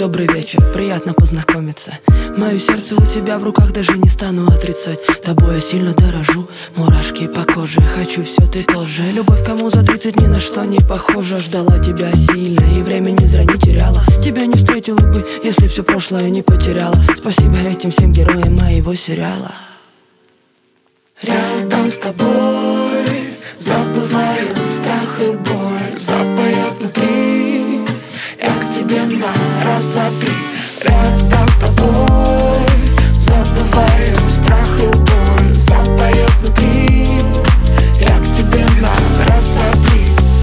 Добрый вечер, приятно познакомиться. Мое сердце у тебя в руках, даже не стану отрицать. Тобой я сильно дорожу, мурашки по коже. Хочу все, ты тоже. Любовь кому за 30 ни на что не похожа. Ждала тебя сильно и времени зря не теряла. Тебя не встретила бы, если все прошлое не потеряла. Спасибо этим всем героям моего сериала. Рядом с тобой забываю страх и боль. Запоет внутри, я к тебе на раз, два, три. Рядом с тобой забываю страх и боль. Запоет внутри, я к тебе на раз, два, три.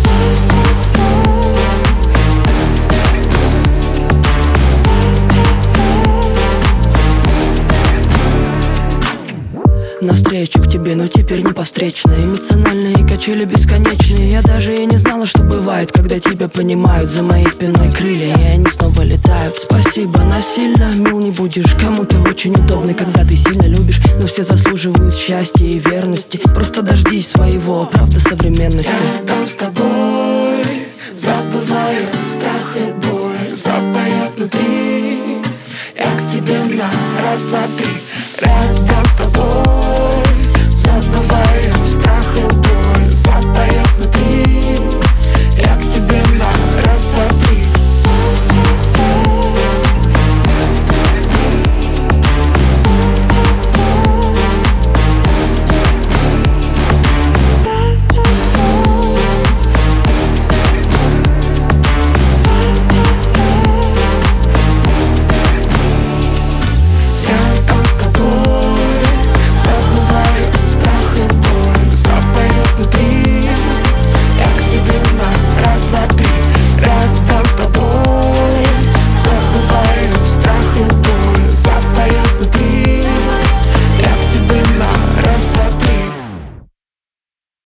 Навстречу к тебе, но теперь не постречно. Эмоциональные качели бесконечные. Я даже и не знала, что бывает, когда тебя понимают. За моей спиной крылья, и они снова летают. Спасибо, насильно мил не будешь. Кому-то очень удобно, когда ты сильно любишь. Но все заслуживают счастья и верности. Просто дождись своего, правда, современности. Рядом с тобой забываю страх и боль. Запоет внутри, я к тебе на раз, два, три.